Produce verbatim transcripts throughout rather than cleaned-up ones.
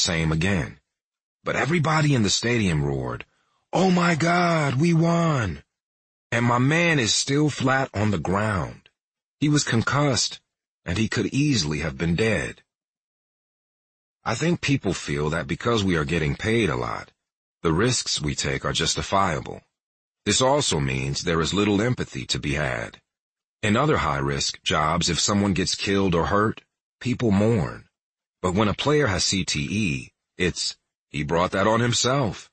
same again. But everybody in the stadium roared, "Oh my God, we won!" And my man is still flat on the ground. He was concussed, and he could easily have been dead. I think people feel that because we are getting paid a lot, the risks we take are justifiable. This also means there is little empathy to be had. In other high-risk jobs, if someone gets killed or hurt, people mourn. But when a player has C T E, it's, he brought that on himself.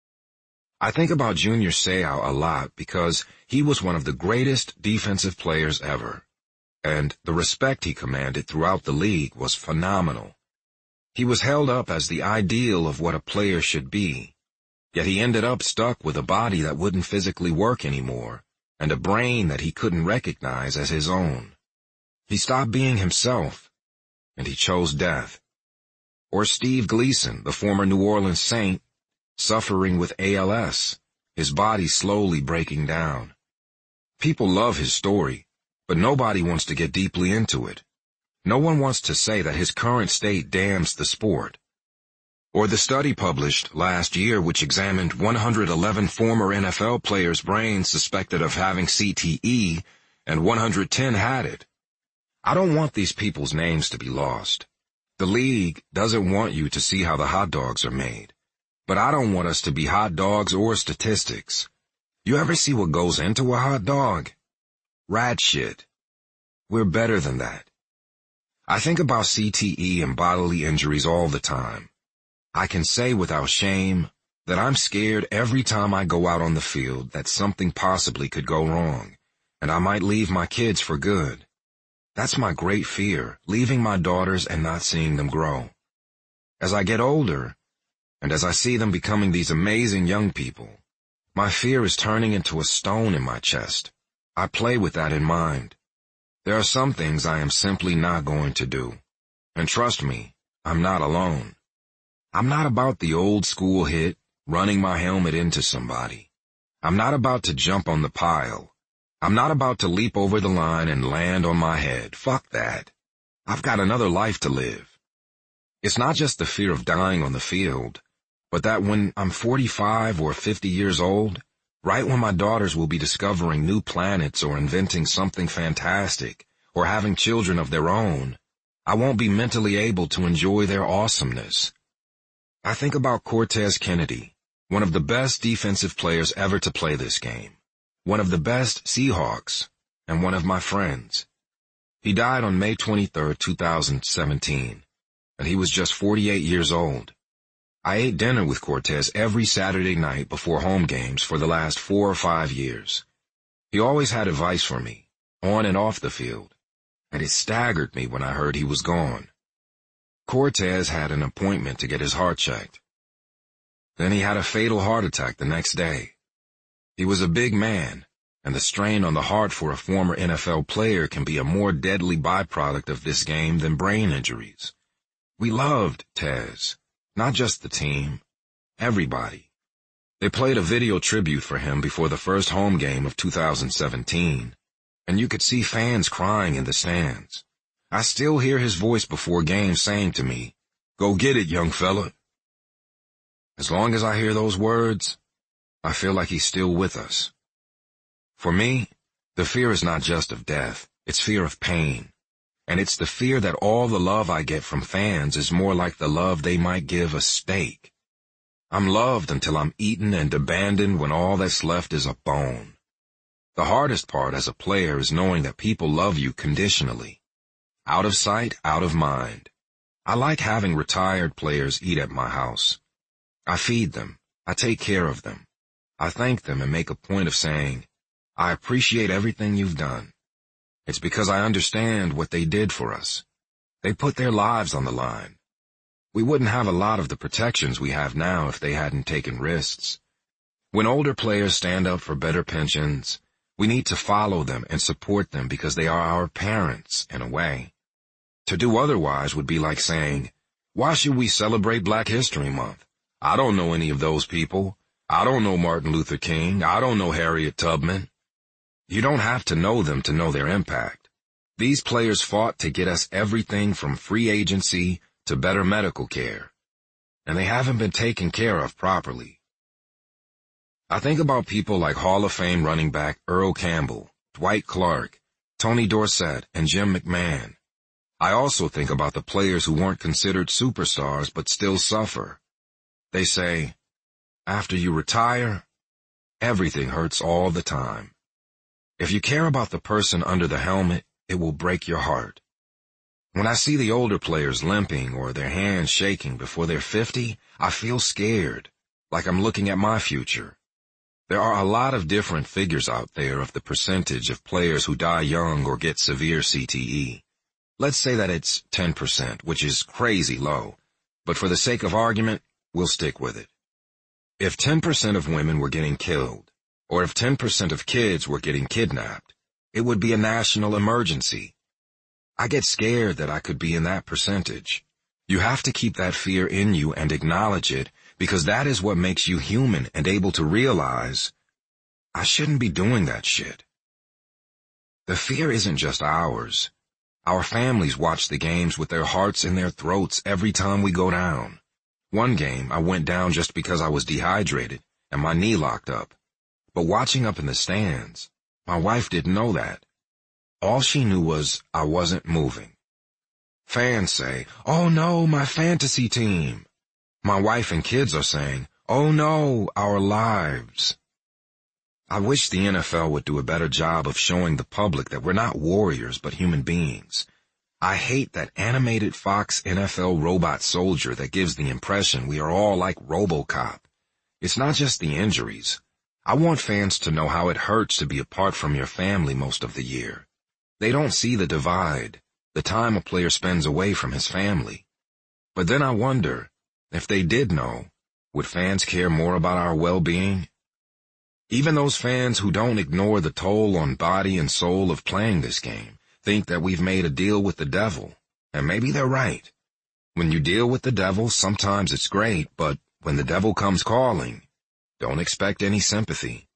I think about Junior Seau a lot because he was one of the greatest defensive players ever, and the respect he commanded throughout the league was phenomenal. He was held up as the ideal of what a player should be, yet he ended up stuck with a body that wouldn't physically work anymore, and a brain that he couldn't recognize as his own. He stopped being himself, and he chose death. Or Steve Gleason, the former New Orleans Saint, suffering with A L S, his body slowly breaking down. People love his story, but nobody wants to get deeply into it. No one wants to say that his current state damns the sport. Or the study published last year which examined one hundred eleven former N F L players' brains suspected of having C T E, and one hundred ten had it. I don't want these people's names to be lost. The league doesn't want you to see how the hot dogs are made. But I don't want us to be hot dogs or statistics. You ever see what goes into a hot dog? Rat shit. We're better than that. I think about C T E and bodily injuries all the time. I can say without shame that I'm scared every time I go out on the field that something possibly could go wrong, and I might leave my kids for good. That's my great fear, leaving my daughters and not seeing them grow. As I get older, and as I see them becoming these amazing young people, my fear is turning into a stone in my chest. I play with that in mind. There are some things I am simply not going to do. And trust me, I'm not alone. I'm not about the old school hit, running my helmet into somebody. I'm not about to jump on the pile. I'm not about to leap over the line and land on my head. Fuck that. I've got another life to live. It's not just the fear of dying on the field, but that when I'm forty-five or fifty years old, right when my daughters will be discovering new planets or inventing something fantastic, or having children of their own, I won't be mentally able to enjoy their awesomeness. I think about Cortez Kennedy, one of the best defensive players ever to play this game, one of the best Seahawks, and one of my friends. He died on May twenty-third, two thousand seventeen, and he was just forty-eight years old. I ate dinner with Cortez every Saturday night before home games for the last four or five years. He always had advice for me, on and off the field, and it staggered me when I heard he was gone. Cortez had an appointment to get his heart checked. Then he had a fatal heart attack the next day. He was a big man, and the strain on the heart for a former N F L player can be a more deadly byproduct of this game than brain injuries. We loved Tez, not just the team, everybody. They played a video tribute for him before the first home game of two thousand seventeen, and you could see fans crying in the stands. I still hear his voice before games saying to me, "Go get it, young fella." As long as I hear those words, I feel like he's still with us. For me, the fear is not just of death, it's fear of pain. And it's the fear that all the love I get from fans is more like the love they might give a steak. I'm loved until I'm eaten and abandoned when all that's left is a bone. The hardest part as a player is knowing that people love you conditionally. Out of sight, out of mind. I like having retired players eat at my house. I feed them. I take care of them. I thank them and make a point of saying, "I appreciate everything you've done." It's because I understand what they did for us. They put their lives on the line. We wouldn't have a lot of the protections we have now if they hadn't taken risks. When older players stand up for better pensions, we need to follow them and support them because they are our parents, in a way. To do otherwise would be like saying, "Why should we celebrate Black History Month? I don't know any of those people. I don't know Martin Luther King. I don't know Harriet Tubman." You don't have to know them to know their impact. These players fought to get us everything from free agency to better medical care. and they haven't been taken care of properly. I think about people like Hall of Fame running back Earl Campbell, Dwight Clark, Tony Dorsett, and Jim McMahon. I also think about the players who weren't considered superstars but still suffer. They say, after you retire, everything hurts all the time. If you care about the person under the helmet, it will break your heart. When I see the older players limping or their hands shaking before they're fifty, I feel scared, like I'm looking at my future. There are a lot of different figures out there of the percentage of players who die young or get severe C T E. Let's say that it's ten percent, which is crazy low, but for the sake of argument, we'll stick with it. If ten percent of women were getting killed, or if ten percent of kids were getting kidnapped, it would be a national emergency. I get scared that I could be in that percentage. You have to keep that fear in you and acknowledge it, because that is what makes you human and able to realize, I shouldn't be doing that shit. The fear isn't just ours. Our families watch the games with their hearts in their throats every time we go down. One game, I went down just because I was dehydrated and my knee locked up. But watching up in the stands, my wife didn't know that. All she knew was I wasn't moving. Fans say, oh no, my fantasy team. My wife and kids are saying, oh no, our lives. I wish the N F L would do a better job of showing the public that we're not warriors but human beings. I hate that animated Fox N F L robot soldier that gives the impression we are all like RoboCop. It's not just the injuries. I want fans to know how it hurts to be apart from your family most of the year. They don't see the divide, the time a player spends away from his family. But then I wonder, if they did know, would fans care more about our well-being? Even those fans who don't ignore the toll on body and soul of playing this game think that we've made a deal with the devil, and maybe they're right. When you deal with the devil, sometimes it's great, but when the devil comes calling, don't expect any sympathy.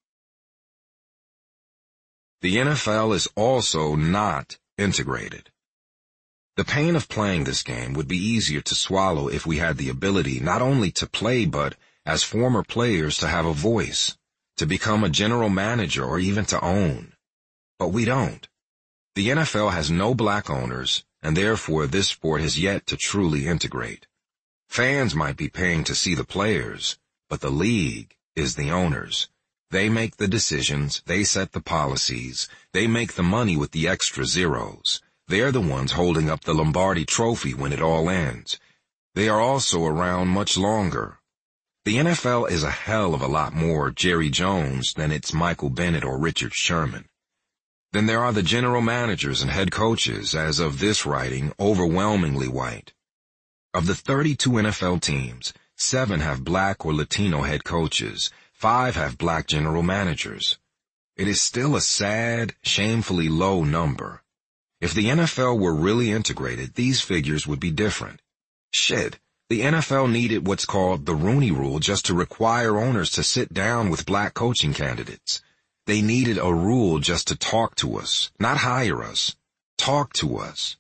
The N F L is also not integrated. The pain of playing this game would be easier to swallow if we had the ability not only to play but, as former players, to have a voice, to become a general manager or even to own. But we don't. The N F L has no black owners, and therefore this sport has yet to truly integrate. Fans might be paying to see the players, but the league is the owners. They make the decisions, they set the policies, they make the money with the extra zeros. They're the ones holding up the Lombardi Trophy when it all ends. They are also around much longer. The N F L is a hell of a lot more Jerry Jones than it's Michael Bennett or Richard Sherman. Then there are the general managers and head coaches, as of this writing, overwhelmingly white. Of the thirty-two N F L teams, seven have black or Latino head coaches, five have black general managers. It is still a sad, shamefully low number. If the N F L were really integrated, these figures would be different. Shit, the N F L needed what's called the Rooney Rule just to require owners to sit down with black coaching candidates. They needed a rule just to talk to us, not hire us. Talk to us.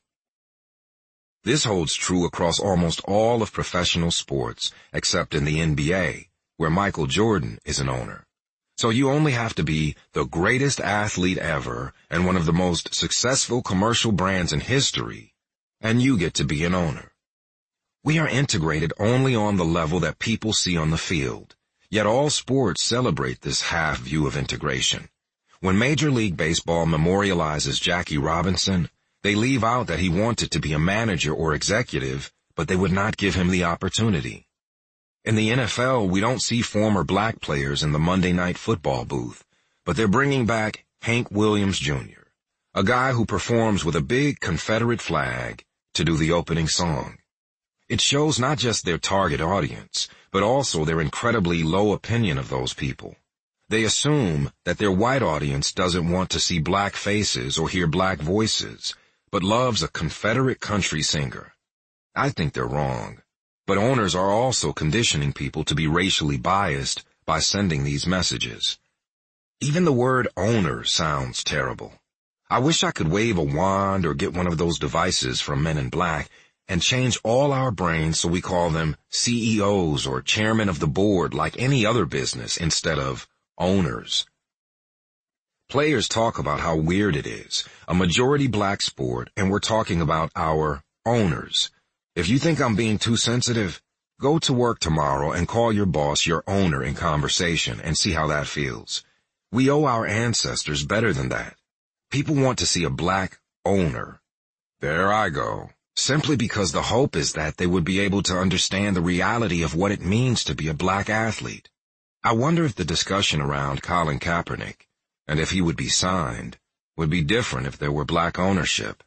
This holds true across almost all of professional sports, except in the N B A, where Michael Jordan is an owner. So you only have to be the greatest athlete ever and one of the most successful commercial brands in history, and you get to be an owner. We are integrated only on the level that people see on the field, yet all sports celebrate this half view of integration. When Major League Baseball memorializes Jackie Robinson, they leave out that he wanted to be a manager or executive, but they would not give him the opportunity. In the N F L, we don't see former black players in the Monday Night Football booth, but they're bringing back Hank Williams Junior, a guy who performs with a big Confederate flag to do the opening song. It shows not just their target audience, but also their incredibly low opinion of those people. They assume that their white audience doesn't want to see black faces or hear black voices, but loves a Confederate country singer. I think they're wrong. But owners are also conditioning people to be racially biased by sending these messages. Even the word owner sounds terrible. I wish I could wave a wand or get one of those devices from Men in Black and change all our brains so we call them C E Os or chairman of the board like any other business instead of owners. Players talk about how weird it is, a majority black sport, and we're talking about our owners. If you think I'm being too sensitive, go to work tomorrow and call your boss your owner in conversation and see how that feels. We owe our ancestors better than that. People want to see a black owner. There I go. Simply because the hope is that they would be able to understand the reality of what it means to be a black athlete. I wonder if the discussion around Colin Kaepernick, and if he would be signed, would be different if there were black ownership.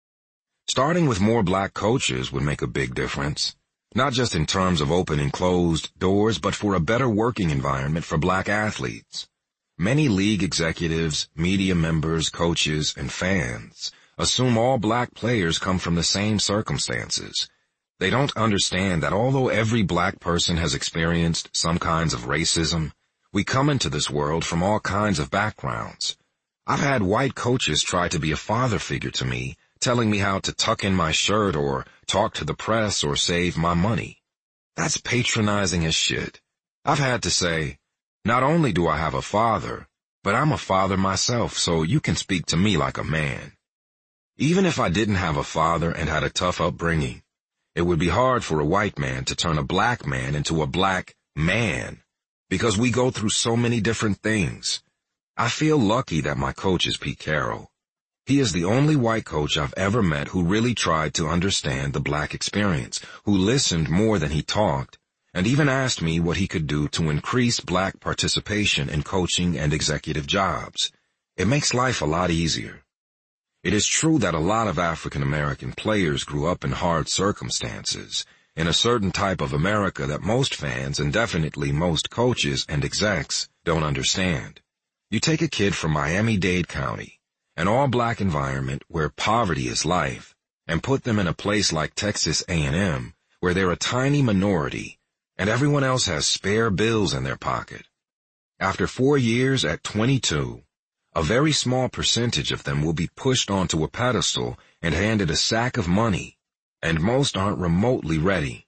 Starting with more black coaches would make a big difference, not just in terms of open and closed doors, but for a better working environment for black athletes. Many league executives, media members, coaches, and fans assume all black players come from the same circumstances. They don't understand that although every black person has experienced some kinds of racism, we come into this world from all kinds of backgrounds. I've had white coaches try to be a father figure to me, telling me how to tuck in my shirt or talk to the press or save my money. That's patronizing as shit. I've had to say, not only do I have a father, but I'm a father myself, so you can speak to me like a man. Even if I didn't have a father and had a tough upbringing, it would be hard for a white man to turn a black man into a black man, because we go through so many different things. I feel lucky that my coach is Pete Carroll. He is the only white coach I've ever met who really tried to understand the black experience, who listened more than he talked, and even asked me what he could do to increase black participation in coaching and executive jobs. It makes life a lot easier. It is true that a lot of African American players grew up in hard circumstances, in a certain type of America that most fans and definitely most coaches and execs don't understand. You take a kid from Miami-Dade County, an all-black environment where poverty is life, and put them in a place like Texas A and M, where they're a tiny minority, and everyone else has spare bills in their pocket. After four years at twenty-two, a very small percentage of them will be pushed onto a pedestal and handed a sack of money, and most aren't remotely ready.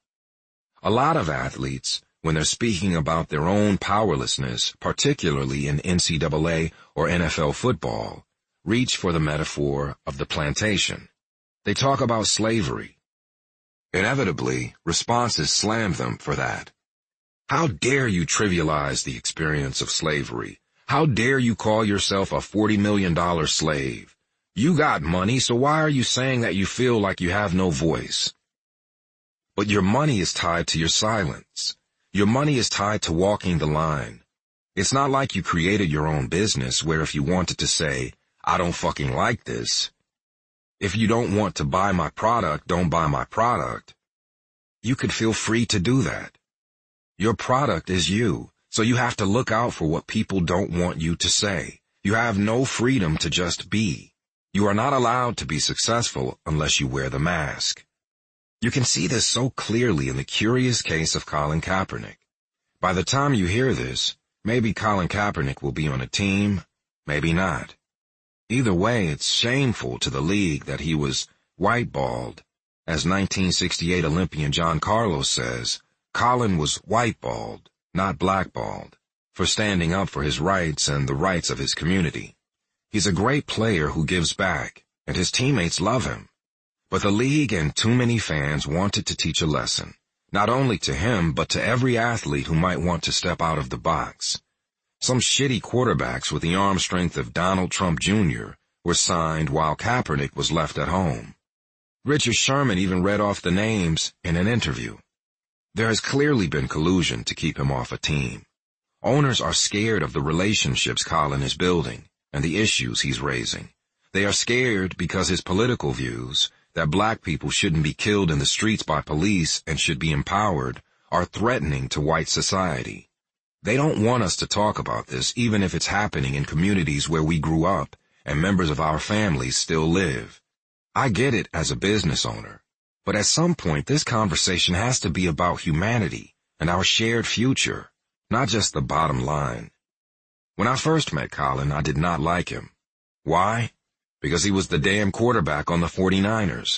A lot of athletes, when they're speaking about their own powerlessness, particularly in N C double A or N F L football, reach for the metaphor of the plantation. They talk about slavery. Inevitably, responses slam them for that. How dare you trivialize the experience of slavery? How dare you call yourself a forty million dollar slave? You got money, so why are you saying that you feel like you have no voice? But your money is tied to your silence. Your money is tied to walking the line. It's not like you created your own business where if you wanted to say, I don't fucking like this, if you don't want to buy my product, don't buy my product, you could feel free to do that. Your product is you. So you have to look out for what people don't want you to say. You have no freedom to just be. You are not allowed to be successful unless you wear the mask. You can see this so clearly in the curious case of Colin Kaepernick. By the time you hear this, maybe Colin Kaepernick will be on a team, maybe not. Either way, it's shameful to the league that he was white-balled. As nineteen sixty-eight Olympian John Carlos says, Colin was white-balled, not blackballed, for standing up for his rights and the rights of his community. He's a great player who gives back, and his teammates love him. But the league and too many fans wanted to teach a lesson, not only to him but to every athlete who might want to step out of the box. Some shitty quarterbacks with the arm strength of Donald Trump Junior were signed while Kaepernick was left at home. Richard Sherman even read off the names in an interview. There has clearly been collusion to keep him off a team. Owners are scared of the relationships Colin is building and the issues he's raising. They are scared because his political views, that black people shouldn't be killed in the streets by police and should be empowered, are threatening to white society. They don't want us to talk about this even if it's happening in communities where we grew up and members of our families still live. I get it as a business owner. But at some point, this conversation has to be about humanity and our shared future, not just the bottom line. When I first met Colin, I did not like him. Why? Because he was the damn quarterback on the forty-niners.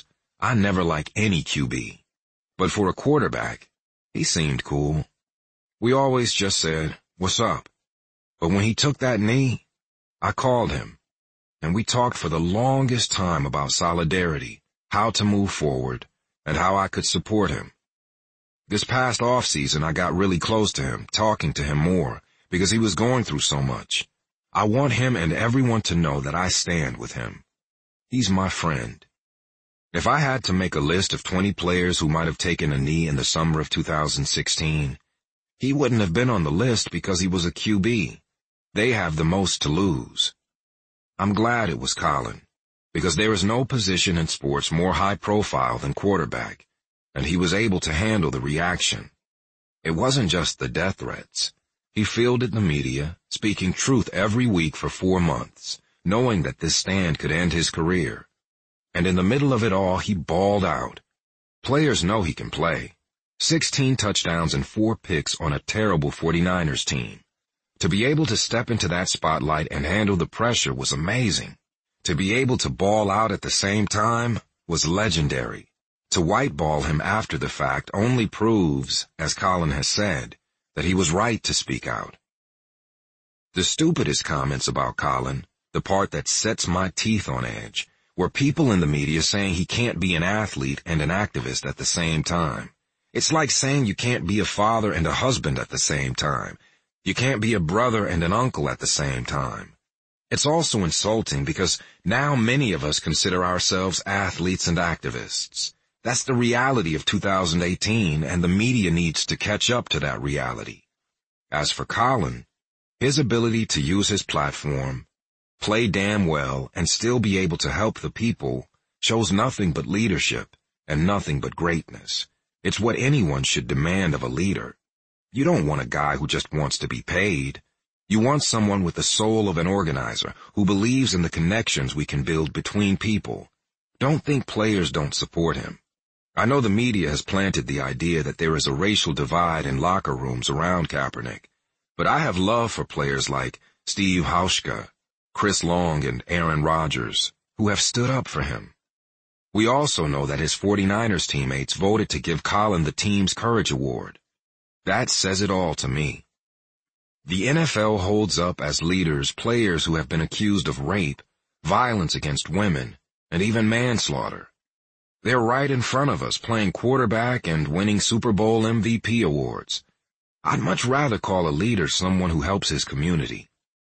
I never like any Q B. But for a quarterback, he seemed cool. We always just said, "What's up?" But when he took that knee, I called him, and we talked for the longest time about solidarity, how to move forward, and how I could support him. This past offseason, I got really close to him, talking to him more, because he was going through so much. I want him and everyone to know that I stand with him. He's my friend. If I had to make a list of twenty players who might have taken a knee in the summer of two thousand sixteen, he wouldn't have been on the list because he was a Q B. They have the most to lose. I'm glad it was Colin, because there is no position in sports more high profile than quarterback, and he was able to handle the reaction. It wasn't just the death threats. He fielded the media, speaking truth every week for four months, knowing that this stand could end his career. And in the middle of it all, he balled out. Players know he can play. Sixteen touchdowns and four picks on a terrible forty-niners team. To be able to step into that spotlight and handle the pressure was amazing. To be able to ball out at the same time was legendary. To whiteball him after the fact only proves, as Colin has said, that he was right to speak out. The stupidest comments about Colin, the part that sets my teeth on edge, were people in the media saying he can't be an athlete and an activist at the same time. It's like saying you can't be a father and a husband at the same time. You can't be a brother and an uncle at the same time. It's also insulting because now many of us consider ourselves athletes and activists. That's the reality of two thousand eighteen, and the media needs to catch up to that reality. As for Colin, his ability to use his platform, play damn well, and still be able to help the people shows nothing but leadership and nothing but greatness. It's what anyone should demand of a leader. You don't want a guy who just wants to be paid. You want someone with the soul of an organizer who believes in the connections we can build between people. Don't think players don't support him. I know the media has planted the idea that there is a racial divide in locker rooms around Kaepernick, but I have love for players like Steve Hauschka, Chris Long, and Aaron Rodgers, who have stood up for him. We also know that his forty-niners teammates voted to give Colin the Team's Courage Award. That says it all to me. The N F L holds up as leaders players who have been accused of rape, violence against women, and even manslaughter. They're right in front of us playing quarterback and winning Super Bowl M V P awards. I'd much rather call a leader someone who helps his community.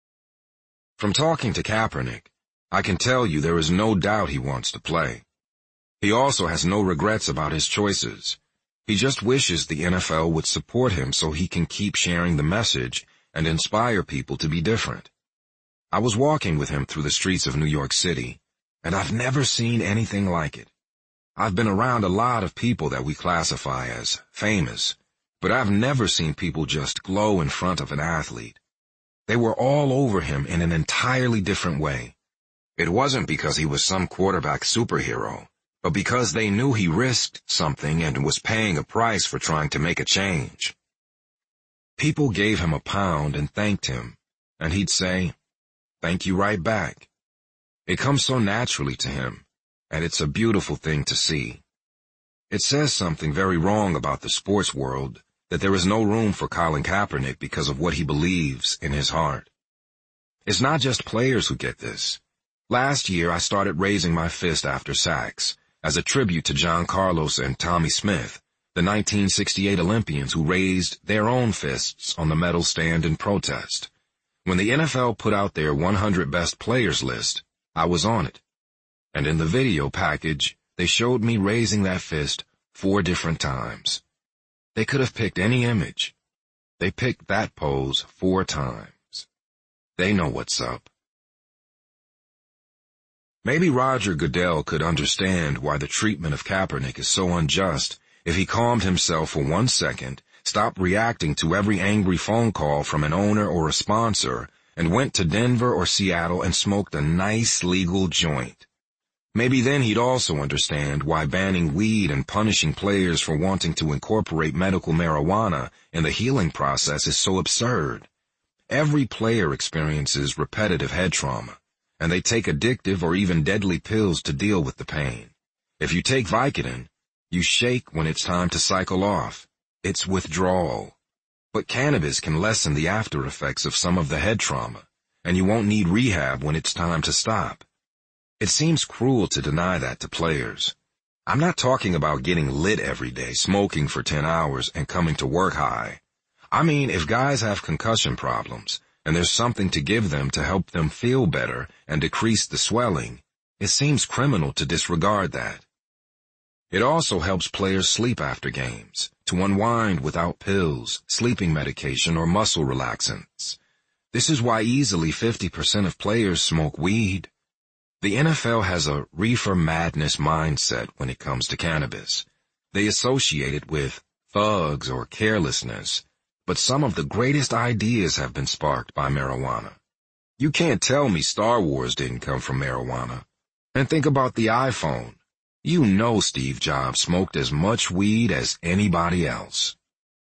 From talking to Kaepernick, I can tell you there is no doubt he wants to play. He also has no regrets about his choices. He just wishes the N F L would support him so he can keep sharing the message and inspire people to be different. I was walking with him through the streets of New York City, and I've never seen anything like it. I've been around a lot of people that we classify as famous, but I've never seen people just glow in front of an athlete. They were all over him in an entirely different way. It wasn't because he was some quarterback superhero, but because they knew he risked something and was paying a price for trying to make a change. People gave him a pound and thanked him, and he'd say, "Thank you right back." It comes so naturally to him, and it's a beautiful thing to see. It says something very wrong about the sports world that there is no room for Colin Kaepernick because of what he believes in his heart. It's not just players who get this. Last year I started raising my fist after sacks, as a tribute to John Carlos and Tommy Smith, the nineteen sixty-eight Olympians who raised their own fists on the medal stand in protest. When the N F L put out their one hundred best players list, I was on it. And in the video package, they showed me raising that fist four different times. They could have picked any image. They picked that pose four times. They know what's up. Maybe Roger Goodell could understand why the treatment of Kaepernick is so unjust if he calmed himself for one second, stopped reacting to every angry phone call from an owner or a sponsor, and went to Denver or Seattle and smoked a nice legal joint. Maybe then he'd also understand why banning weed and punishing players for wanting to incorporate medical marijuana in the healing process is so absurd. Every player experiences repetitive head trauma, and they take addictive or even deadly pills to deal with the pain. If you take Vicodin, you shake when it's time to cycle off. It's withdrawal. But cannabis can lessen the after effects of some of the head trauma, and you won't need rehab when it's time to stop. It seems cruel to deny that to players. I'm not talking about getting lit every day, smoking for ten hours, and coming to work high. I mean, if guys have concussion problems, and there's something to give them to help them feel better and decrease the swelling, it seems criminal to disregard that. It also helps players sleep after games, to unwind without pills, sleeping medication, or muscle relaxants. This is why easily fifty percent of players smoke weed. The N F L has a reefer madness mindset when it comes to cannabis. They associate it with thugs or carelessness, but some of the greatest ideas have been sparked by marijuana. You can't tell me Star Wars didn't come from marijuana. And think about the iPhone. You know Steve Jobs smoked as much weed as anybody else.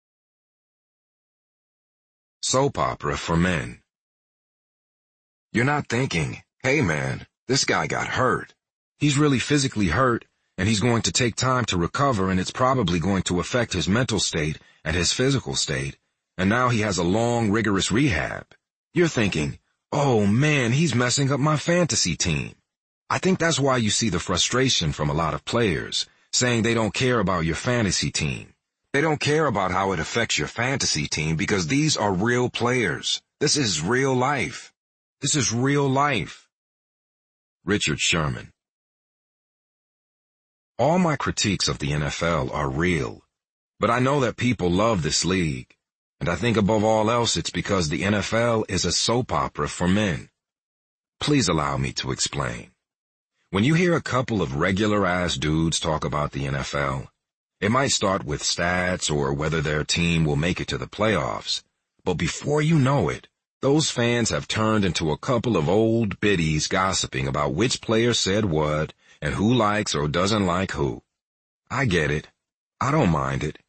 Soap opera for men. You're not thinking, hey man, this guy got hurt. He's really physically hurt, and he's going to take time to recover, and it's probably going to affect his mental state and his physical state, and now he has a long, rigorous rehab. You're thinking, oh man, he's messing up my fantasy team. I think that's why you see the frustration from a lot of players, saying they don't care about your fantasy team. They don't care about how it affects your fantasy team because these are real players. This is real life. This is real life. Richard Sherman. All my critiques of the N F L are real, but I know that people love this league, and I think above all else it's because the N F L is a soap opera for men. Please allow me to explain. When you hear a couple of regular-ass dudes talk about the N F L, it might start with stats or whether their team will make it to the playoffs, but before you know it, those fans have turned into a couple of old biddies gossiping about which player said what and who likes or doesn't like who. I get it. I don't mind it.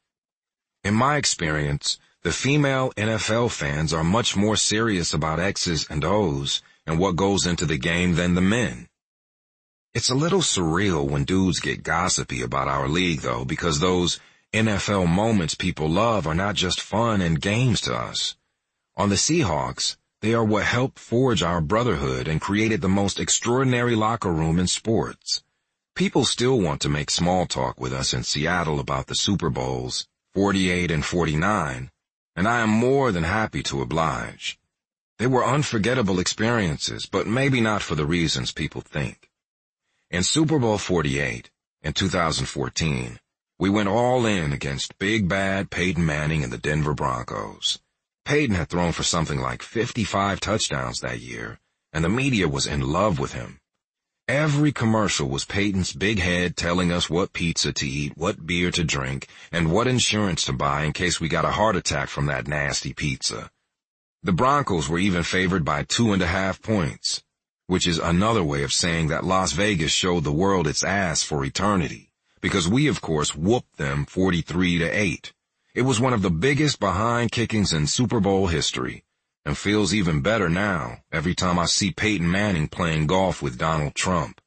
In my experience, the female N F L fans are much more serious about X's and O's and what goes into the game than the men. It's a little surreal when dudes get gossipy about our league, though, because those N F L moments people love are not just fun and games to us. On the Seahawks, they are what helped forge our brotherhood and created the most extraordinary locker room in sports. People still want to make small talk with us in Seattle about the Super Bowls, forty-eight and forty-nine, and I am more than happy to oblige. They were unforgettable experiences, but maybe not for the reasons people think. In Super Bowl forty-eight, in two thousand fourteen, we went all in against big bad Peyton Manning and the Denver Broncos. Peyton had thrown for something like fifty-five touchdowns that year, and the media was in love with him. Every commercial was Peyton's big head telling us what pizza to eat, what beer to drink, and what insurance to buy in case we got a heart attack from that nasty pizza. The Broncos were even favored by two and a half points, which is another way of saying that Las Vegas showed the world its ass for eternity, because we, of course, whooped them forty-three to eight. It was one of the biggest behind kickings in Super Bowl history, and feels even better now every time I see Peyton Manning playing golf with Donald Trump.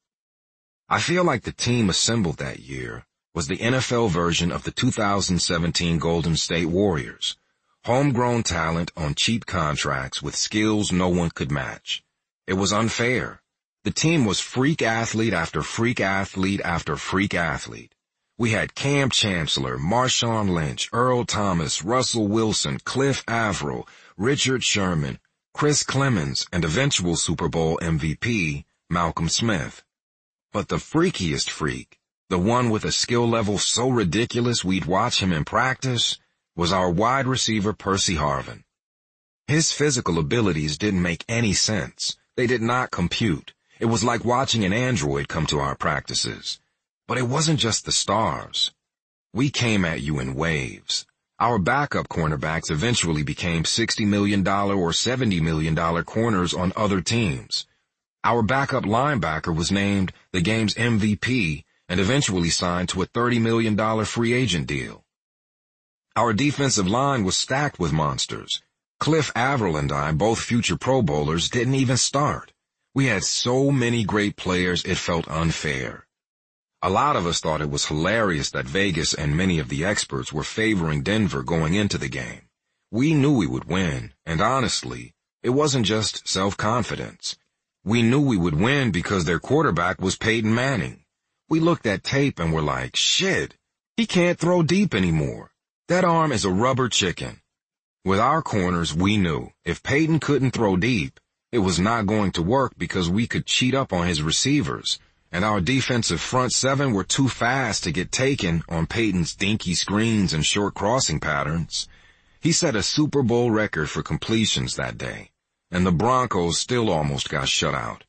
I feel like the team assembled that year was the N F L version of the two thousand seventeen Golden State Warriors, homegrown talent on cheap contracts with skills no one could match. It was unfair. The team was freak athlete after freak athlete after freak athlete. We had Cam Chancellor, Marshawn Lynch, Earl Thomas, Russell Wilson, Cliff Avril, Richard Sherman, Chris Clemens, and eventual Super Bowl M V P, Malcolm Smith. But the freakiest freak, the one with a skill level so ridiculous we'd watch him in practice, was our wide receiver Percy Harvin. His physical abilities didn't make any sense. They did not compute. It was like watching an android come to our practices. But it wasn't just the stars. We came at you in waves. Our backup cornerbacks eventually became sixty million dollars or seventy million dollars corners on other teams. Our backup linebacker was named the game's M V P and eventually signed to a thirty million dollars free agent deal. Our defensive line was stacked with monsters. Cliff Avril and I, both future Pro Bowlers, didn't even start. We had so many great players it felt unfair. A lot of us thought it was hilarious that Vegas and many of the experts were favoring Denver going into the game. We knew we would win, and honestly, it wasn't just self-confidence. We knew we would win because their quarterback was Peyton Manning. We looked at tape and were like, shit, he can't throw deep anymore. That arm is a rubber chicken. With our corners, we knew if Peyton couldn't throw deep, it was not going to work because we could cheat up on his receivers, and our defensive front seven were too fast to get taken on Peyton's dinky screens and short crossing patterns. He set a Super Bowl record for completions that day, and the Broncos still almost got shut out.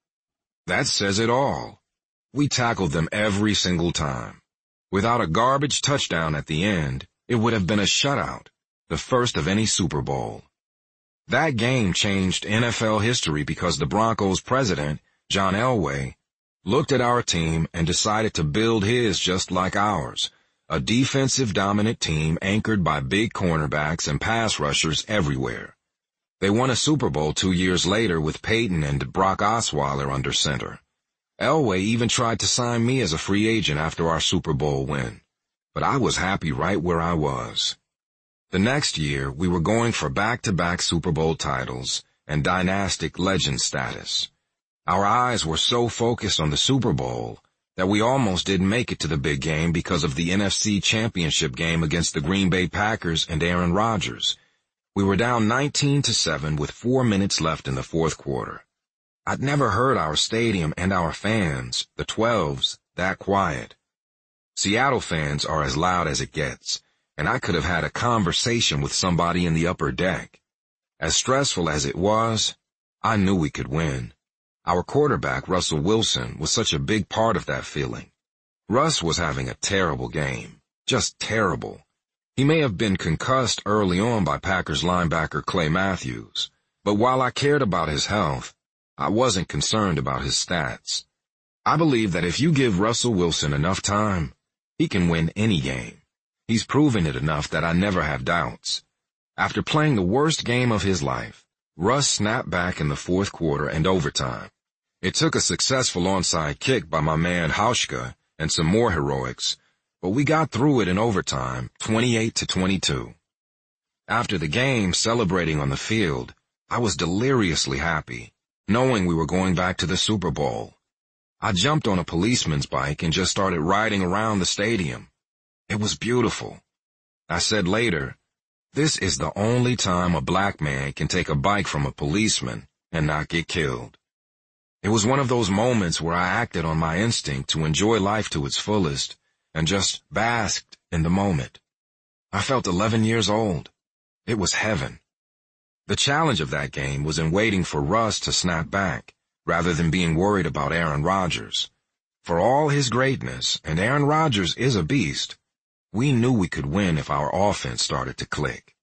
That says it all. We tackled them every single time. Without a garbage touchdown at the end, it would have been a shutout, the first of any Super Bowl. That game changed N F L history because the Broncos president, John Elway, looked at our team and decided to build his just like ours, a defensive dominant team anchored by big cornerbacks and pass rushers everywhere. They won a Super Bowl two years later with Peyton and Brock Osweiler under center. Elway even tried to sign me as a free agent after our Super Bowl win, but I was happy right where I was. The next year, we were going for back-to-back Super Bowl titles and dynastic legend status. Our eyes were so focused on the Super Bowl that we almost didn't make it to the big game because of the N F C Championship game against the Green Bay Packers and Aaron Rodgers. We were down nineteen to seven with four minutes left in the fourth quarter. I'd never heard our stadium and our fans, the twelves, that quiet. Seattle fans are as loud as it gets, and I could have had a conversation with somebody in the upper deck. As stressful as it was, I knew we could win. Our quarterback, Russell Wilson, was such a big part of that feeling. Russ was having a terrible game. Just terrible. He may have been concussed early on by Packers linebacker Clay Matthews, but while I cared about his health, I wasn't concerned about his stats. I believe that if you give Russell Wilson enough time, he can win any game. He's proven it enough that I never have doubts. After playing the worst game of his life, Russ snapped back in the fourth quarter and overtime. It took a successful onside kick by my man Hauschka and some more heroics, but we got through it in overtime, twenty-eight to twenty-two. After the game, celebrating on the field, I was deliriously happy, knowing we were going back to the Super Bowl. I jumped on a policeman's bike and just started riding around the stadium. It was beautiful. I said later, this is the only time a black man can take a bike from a policeman and not get killed. It was one of those moments where I acted on my instinct to enjoy life to its fullest and just basked in the moment. I felt eleven years old. It was heaven. The challenge of that game was in waiting for Russ to snap back, rather than being worried about Aaron Rodgers. For all his greatness, and Aaron Rodgers is a beast, we knew we could win if our offense started to click.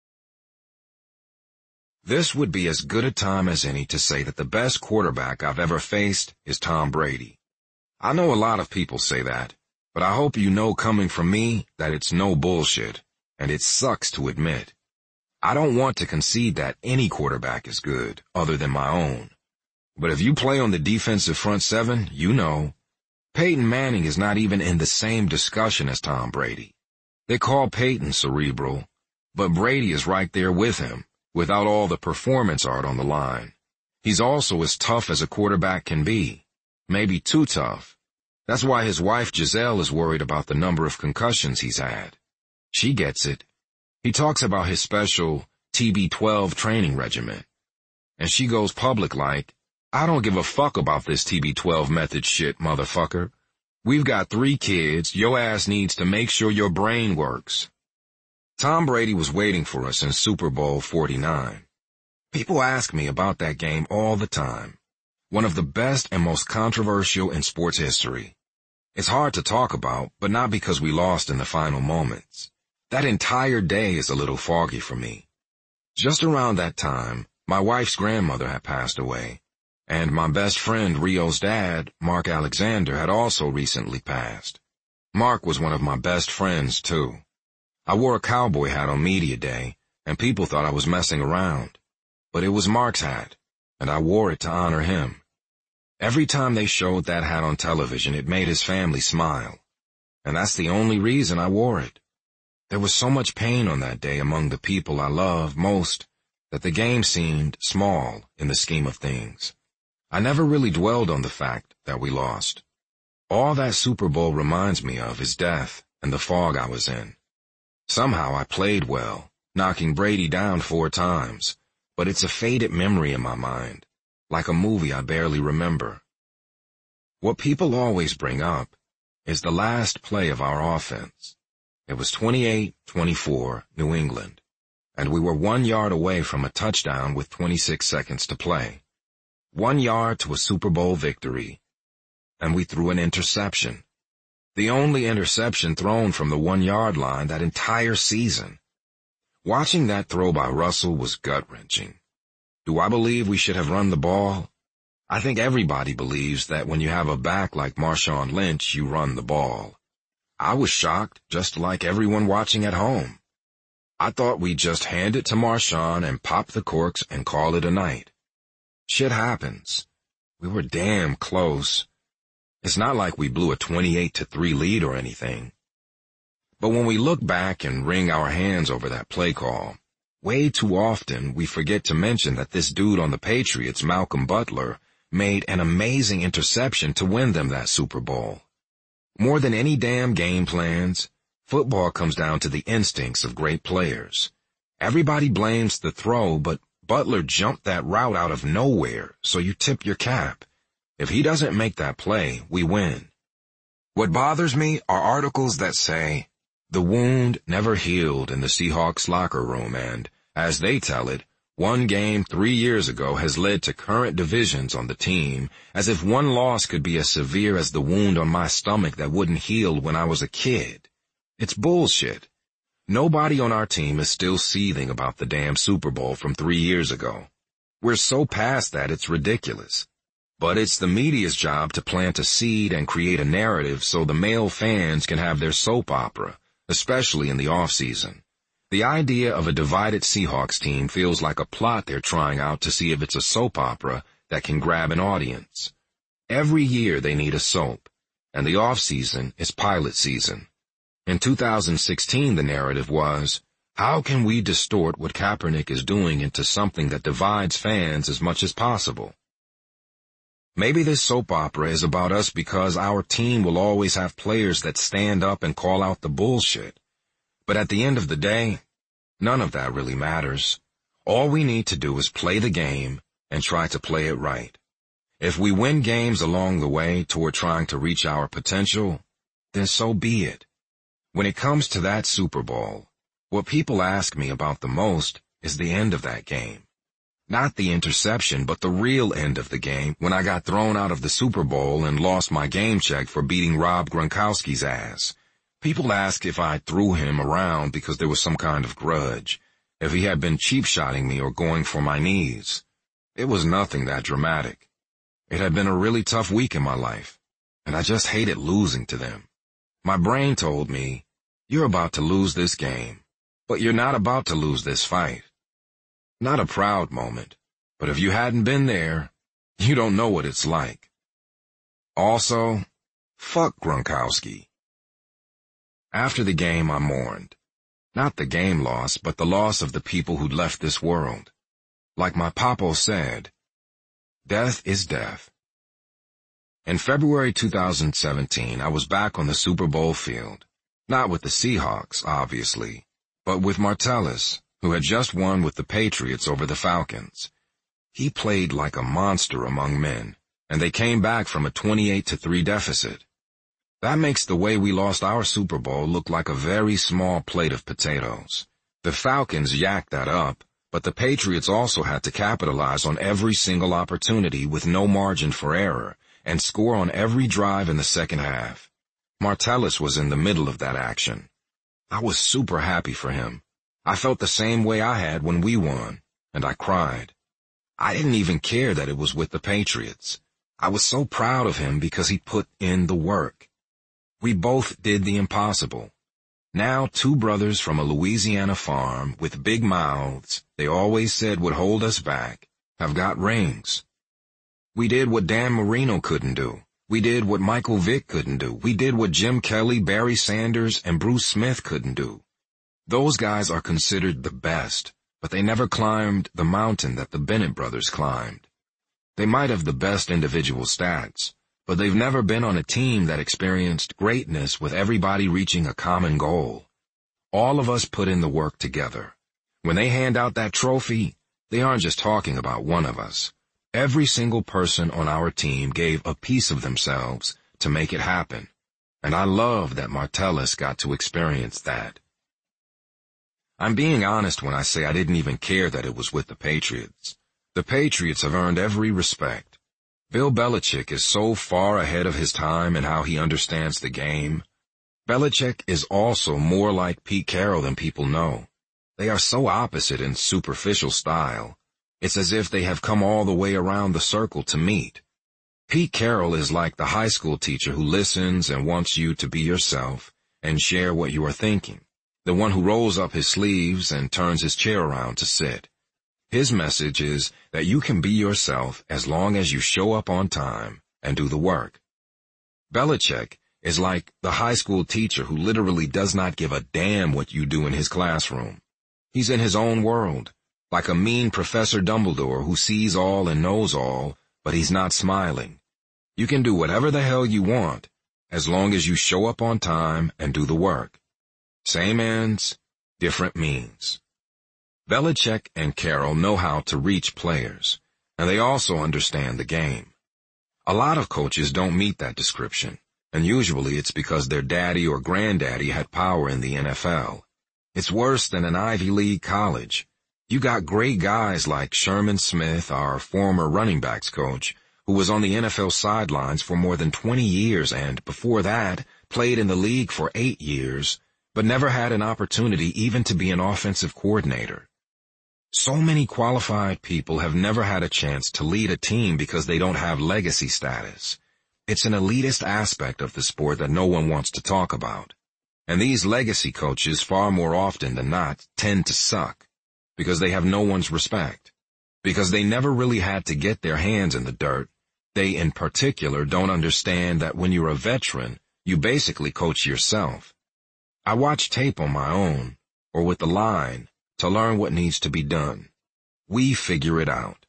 This would be as good a time as any to say that the best quarterback I've ever faced is Tom Brady. I know a lot of people say that, but I hope you know coming from me that it's no bullshit, and it sucks to admit. I don't want to concede that any quarterback is good, other than my own. But if you play on the defensive front seven, you know. Peyton Manning is not even in the same discussion as Tom Brady. They call Peyton cerebral, but Brady is right there with him, without all the performance art on the line. He's also as tough as a quarterback can be. Maybe too tough. That's why his wife Giselle is worried about the number of concussions he's had. She gets it. He talks about his special T B twelve training regimen. And she goes public like, I don't give a fuck about this T B twelve method shit, motherfucker. We've got three kids, your ass needs to make sure your brain works. Tom Brady was waiting for us in Super Bowl forty-nine. People ask me about that game all the time. One of the best and most controversial in sports history. It's hard to talk about, but not because we lost in the final moments. That entire day is a little foggy for me. Just around that time, my wife's grandmother had passed away, and my best friend Rio's dad, Mark Alexander, had also recently passed. Mark was one of my best friends, too. I wore a cowboy hat on media day, and people thought I was messing around. But it was Mark's hat, and I wore it to honor him. Every time they showed that hat on television, it made his family smile. And that's the only reason I wore it. There was so much pain on that day among the people I love most that the game seemed small in the scheme of things. I never really dwelled on the fact that we lost. All that Super Bowl reminds me of is death and the fog I was in. Somehow I played well, knocking Brady down four times, but it's a faded memory in my mind, like a movie I barely remember. What people always bring up is the last play of our offense. It was twenty-eight twenty-four, New England, and we were one yard away from a touchdown with twenty-six seconds to play. One yard to a Super Bowl victory, and we threw an interception. The only interception thrown from the one-yard line that entire season. Watching that throw by Russell was gut-wrenching. Do I believe we should have run the ball? I think everybody believes that when you have a back like Marshawn Lynch, you run the ball. I was shocked, just like everyone watching at home. I thought we'd just hand it to Marshawn and pop the corks and call it a night. Shit happens. We were damn close. It's not like we blew a twenty-eight to three lead or anything. But when we look back and wring our hands over that play call, way too often we forget to mention that this dude on the Patriots, Malcolm Butler, made an amazing interception to win them that Super Bowl. More than any damn game plans, football comes down to the instincts of great players. Everybody blames the throw, but Butler jumped that route out of nowhere, so you tip your cap. If he doesn't make that play, we win. What bothers me are articles that say, the wound never healed in the Seahawks locker room and, as they tell it, one game three years ago has led to current divisions on the team, as if one loss could be as severe as the wound on my stomach that wouldn't heal when I was a kid. It's bullshit. Nobody on our team is still seething about the damn Super Bowl from three years ago. We're so past that it's ridiculous. But it's the media's job to plant a seed and create a narrative so the male fans can have their soap opera, especially in the off-season. The idea of a divided Seahawks team feels like a plot they're trying out to see if it's a soap opera that can grab an audience. Every year they need a soap, and the off-season is pilot season. In two thousand sixteen, the narrative was, how can we distort what Kaepernick is doing into something that divides fans as much as possible? Maybe this soap opera is about us because our team will always have players that stand up and call out the bullshit. But at the end of the day, none of that really matters. All we need to do is play the game and try to play it right. If we win games along the way toward trying to reach our potential, then so be it. When it comes to that Super Bowl, what people ask me about the most is the end of that game. Not the interception, but the real end of the game when I got thrown out of the Super Bowl and lost my game check for beating Rob Gronkowski's ass. People ask if I threw him around because there was some kind of grudge, if he had been cheap-shotting me or going for my knees. It was nothing that dramatic. It had been a really tough week in my life, and I just hated losing to them. My brain told me, you're about to lose this game, but you're not about to lose this fight. Not a proud moment, but if you hadn't been there, you don't know what it's like. Also, fuck Gronkowski. After the game, I mourned. Not the game loss, but the loss of the people who'd left this world. Like my papo said, death is death. In February two thousand seventeen, I was back on the Super Bowl field. Not with the Seahawks, obviously, but with Martellus, who had just won with the Patriots over the Falcons. He played like a monster among men, and they came back from a twenty-eight to three deficit. That makes the way we lost our Super Bowl look like a very small plate of potatoes. The Falcons yacked that up, but the Patriots also had to capitalize on every single opportunity with no margin for error and score on every drive in the second half. Martellus was in the middle of that action. I was super happy for him. I felt the same way I had when we won, and I cried. I didn't even care that it was with the Patriots. I was so proud of him because he put in the work. We both did the impossible. Now two brothers from a Louisiana farm with big mouths they always said would hold us back have got rings. We did what Dan Marino couldn't do. We did what Michael Vick couldn't do. We did what Jim Kelly, Barry Sanders, and Bruce Smith couldn't do. Those guys are considered the best, but they never climbed the mountain that the Bennett brothers climbed. They might have the best individual stats, but they've never been on a team that experienced greatness with everybody reaching a common goal. All of us put in the work together. When they hand out that trophy, they aren't just talking about one of us. Every single person on our team gave a piece of themselves to make it happen, and I love that Martellus got to experience that. I'm being honest when I say I didn't even care that it was with the Patriots. The Patriots have earned every respect. Bill Belichick is so far ahead of his time in how he understands the game. Belichick is also more like Pete Carroll than people know. They are so opposite in superficial style. It's as if they have come all the way around the circle to meet. Pete Carroll is like the high school teacher who listens and wants you to be yourself and share what you are thinking, the one who rolls up his sleeves and turns his chair around to sit. His message is that you can be yourself as long as you show up on time and do the work. Belichick is like the high school teacher who literally does not give a damn what you do in his classroom. He's in his own world, like a mean Professor Dumbledore who sees all and knows all, but he's not smiling. You can do whatever the hell you want, as long as you show up on time and do the work. Same ends, different means. Belichick and Carroll know how to reach players, and they also understand the game. A lot of coaches don't meet that description, and usually it's because their daddy or granddaddy had power in the N F L. It's worse than an Ivy League college. You got great guys like Sherman Smith, our former running backs coach, who was on the N F L sidelines for more than twenty years and, before that, played in the league for eight years, but never had an opportunity even to be an offensive coordinator. So many qualified people have never had a chance to lead a team because they don't have legacy status. It's an elitist aspect of the sport that no one wants to talk about. And these legacy coaches, far more often than not, tend to suck, because they have no one's respect. Because they never really had to get their hands in the dirt. They, in particular, don't understand that when you're a veteran, you basically coach yourself. I watch tape on my own, or with the line, to learn what needs to be done. We figure it out.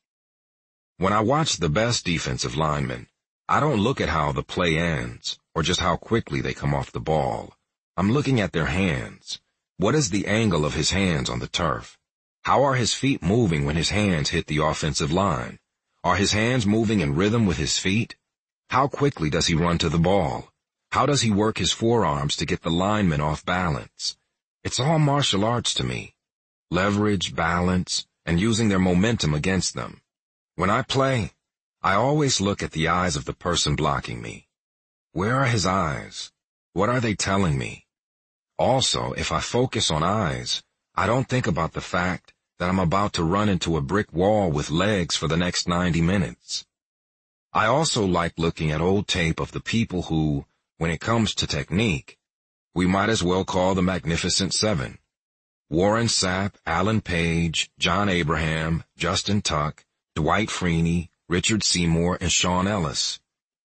When I watch the best defensive linemen, I don't look at how the play ends, or just how quickly they come off the ball. I'm looking at their hands. What is the angle of his hands on the turf? How are his feet moving when his hands hit the offensive line? Are his hands moving in rhythm with his feet? How quickly does he run to the ball? How does he work his forearms to get the lineman off balance? It's all martial arts to me. Leverage, balance, and using their momentum against them. When I play, I always look at the eyes of the person blocking me. Where are his eyes? What are they telling me? Also, if I focus on eyes, I don't think about the fact that I'm about to run into a brick wall with legs for the next ninety minutes. I also like looking at old tape of the people who, when it comes to technique, we might as well call the Magnificent Seven. Warren Sapp, Alan Page, John Abraham, Justin Tuck, Dwight Freeney, Richard Seymour, and Sean Ellis.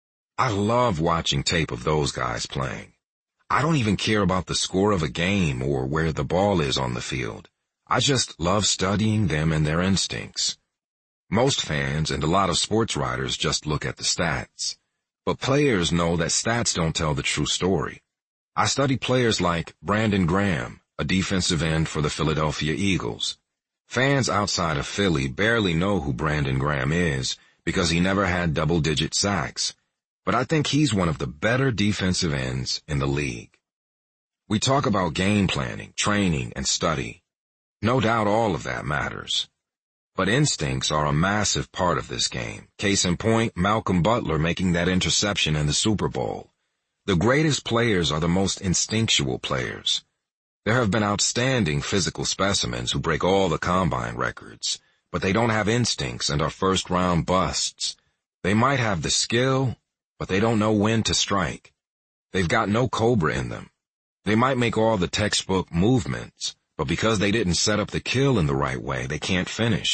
I love watching tape of those guys playing. I don't even care about the score of a game or where the ball is on the field. I just love studying them and their instincts. Most fans and a lot of sports writers just look at the stats. But players know that stats don't tell the true story. I study players like Brandon Graham, a defensive end for the Philadelphia Eagles. Fans outside of Philly barely know who Brandon Graham is because he never had double-digit sacks. But I think he's one of the better defensive ends in the league. We talk about game planning, training, and study. No doubt all of that matters. But instincts are a massive part of this game. Case in point, Malcolm Butler making that interception in the Super Bowl. The greatest players are the most instinctual players. There have been outstanding physical specimens who break all the combine records, but they don't have instincts and are first-round busts. They might have the skill, but they don't know when to strike. They've got no cobra in them. They might make all the textbook movements, but because they didn't set up the kill in the right way, they can't finish.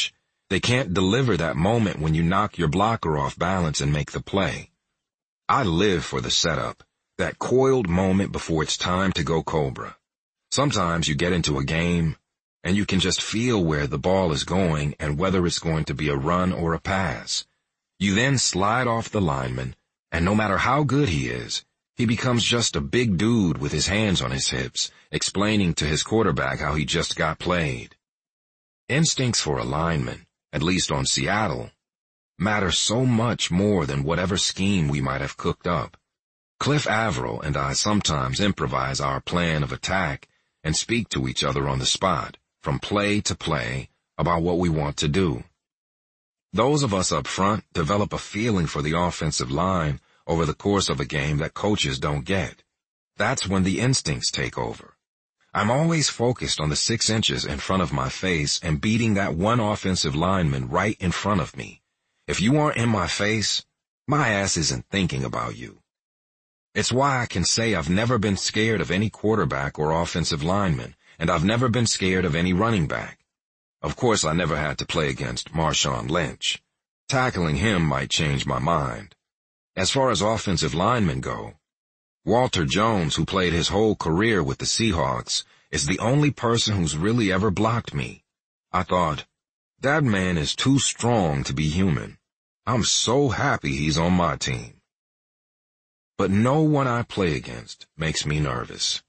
They can't deliver that moment when you knock your blocker off balance and make the play. I live for the setup, that coiled moment before it's time to go Cobra. Sometimes you get into a game, and you can just feel where the ball is going and whether it's going to be a run or a pass. You then slide off the lineman, and no matter how good he is, he becomes just a big dude with his hands on his hips, explaining to his quarterback how he just got played. Instincts for a lineman, at least on Seattle, matter so much more than whatever scheme we might have cooked up. Cliff Avril and I sometimes improvise our plan of attack and speak to each other on the spot, from play to play, about what we want to do. Those of us up front develop a feeling for the offensive line over the course of a game that coaches don't get. That's when the instincts take over. I'm always focused on the six inches in front of my face and beating that one offensive lineman right in front of me. If you aren't in my face, my ass isn't thinking about you. It's why I can say I've never been scared of any quarterback or offensive lineman, and I've never been scared of any running back. Of course, I never had to play against Marshawn Lynch. Tackling him might change my mind. As far as offensive linemen go, Walter Jones, who played his whole career with the Seahawks, is the only person who's really ever blocked me. I thought, that man is too strong to be human. I'm so happy he's on my team. But no one I play against makes me nervous.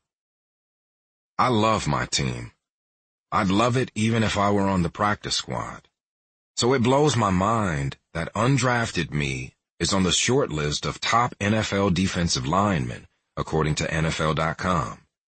I love my team. I'd love it even if I were on the practice squad. So it blows my mind that undrafted me is on the short list of top N F L defensive linemen, according to N F L dot com.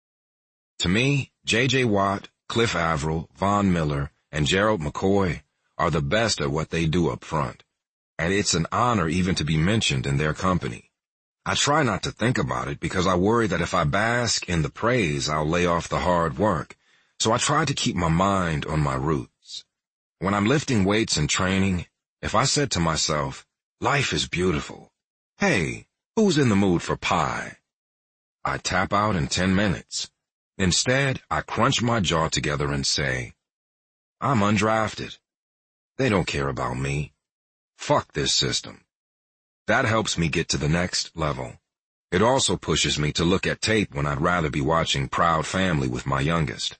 To me, J J Watt, Cliff Avril, Von Miller, and Gerald McCoy are the best at what they do up front, and it's an honor even to be mentioned in their company. I try not to think about it because I worry that if I bask in the praise, I'll lay off the hard work, so I try to keep my mind on my roots. When I'm lifting weights and training, if I said to myself, life is beautiful, hey, who's in the mood for pie? I tap out in ten minutes. Instead, I crunch my jaw together and say, I'm undrafted. They don't care about me. Fuck this system. That helps me get to the next level. It also pushes me to look at tape when I'd rather be watching Proud Family with my youngest.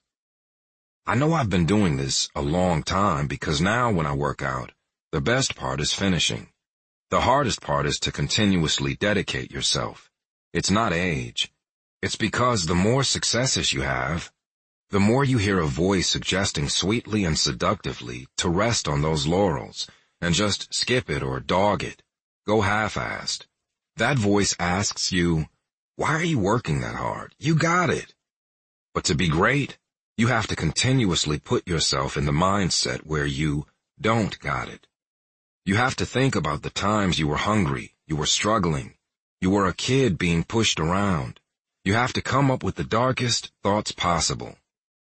I know I've been doing this a long time because now when I work out, the best part is finishing. The hardest part is to continuously dedicate yourself. It's not age. It's because the more successes you have, the more you hear a voice suggesting sweetly and seductively to rest on those laurels and just skip it or dog it, go half-assed. That voice asks you, why are you working that hard? You got it. But to be great, you have to continuously put yourself in the mindset where you don't got it. You have to think about the times you were hungry, you were struggling, you were a kid being pushed around. You have to come up with the darkest thoughts possible.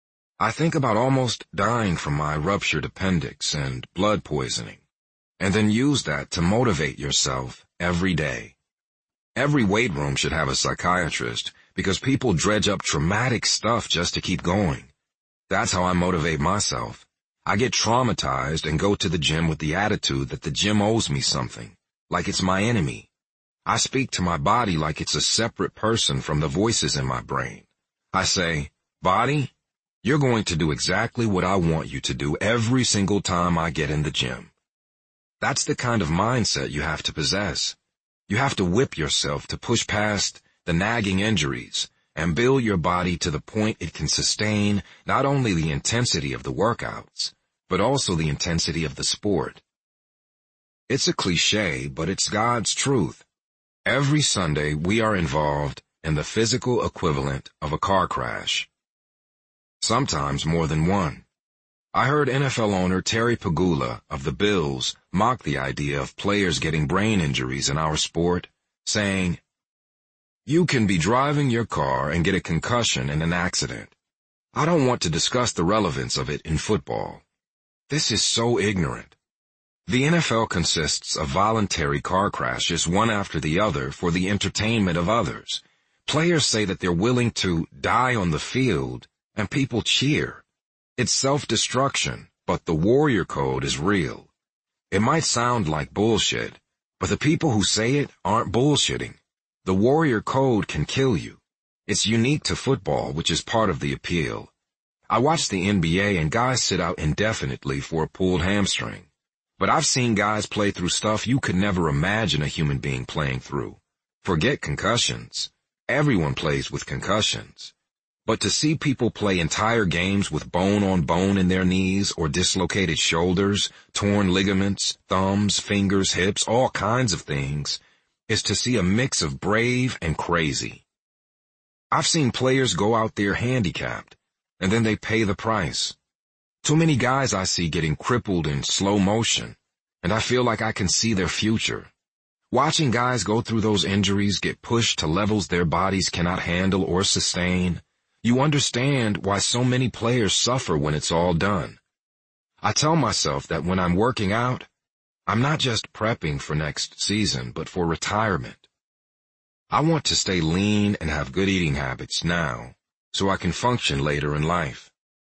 I think about almost dying from my ruptured appendix and blood poisoning, and then use that to motivate yourself every day. Every weight room should have a psychiatrist because people dredge up traumatic stuff just to keep going. That's how I motivate myself. I get traumatized and go to the gym with the attitude that the gym owes me something, like it's my enemy. I speak to my body like it's a separate person from the voices in my brain. I say, body, you're going to do exactly what I want you to do every single time I get in the gym. That's the kind of mindset you have to possess. You have to whip yourself to push past the nagging injuries and build your body to the point it can sustain not only the intensity of the workouts, but also the intensity of the sport. It's a cliche, but it's God's truth. Every Sunday, we are involved in the physical equivalent of a car crash. Sometimes more than one. I heard N F L owner Terry Pegula of the Bills mock the idea of players getting brain injuries in our sport, saying, you can be driving your car and get a concussion in an accident. I don't want to discuss the relevance of it in football. This is so ignorant. The N F L consists of voluntary car crashes one after the other for the entertainment of others. Players say that they're willing to die on the field, and people cheer. It's self-destruction, but the warrior code is real. It might sound like bullshit, but the people who say it aren't bullshitting. The warrior code can kill you. It's unique to football, which is part of the appeal. I watch the N B A and guys sit out indefinitely for a pulled hamstring. But I've seen guys play through stuff you could never imagine a human being playing through. Forget concussions. Everyone plays with concussions. But to see people play entire games with bone on bone in their knees or dislocated shoulders, torn ligaments, thumbs, fingers, hips, all kinds of things, is to see a mix of brave and crazy. I've seen players go out there handicapped, and then they pay the price. Too many guys I see getting crippled in slow motion, and I feel like I can see their future. Watching guys go through those injuries, get pushed to levels their bodies cannot handle or sustain, you understand why so many players suffer when it's all done. I tell myself that when I'm working out, I'm not just prepping for next season, but for retirement. I want to stay lean and have good eating habits now, so I can function later in life.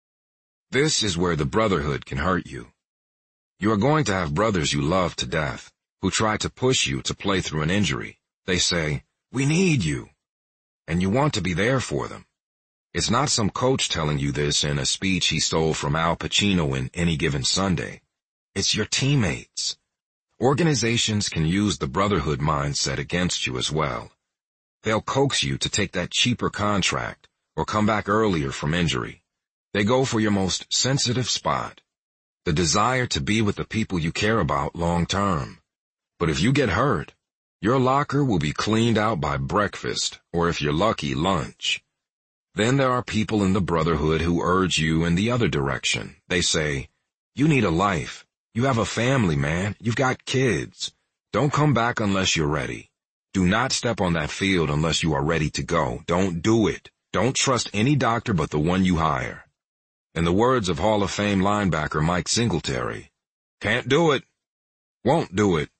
This is where the brotherhood can hurt you. You are going to have brothers you love to death, who try to push you to play through an injury. They say, "We need you," and you want to be there for them. It's not some coach telling you this in a speech he stole from Al Pacino in Any Given Sunday. It's your teammates. Organizations can use the brotherhood mindset against you as well. They'll coax you to take that cheaper contract or come back earlier from injury. They go for your most sensitive spot, the desire to be with the people you care about long term. But if you get hurt, your locker will be cleaned out by breakfast, or if you're lucky, lunch. Then there are people in the brotherhood who urge you in the other direction. They say, "You need a life. You have a family, man. You've got kids. Don't come back unless you're ready. Do not step on that field unless you are ready to go. Don't do it. Don't trust any doctor but the one you hire." In the words of Hall of Fame linebacker Mike Singletary, "Can't do it. Won't do it."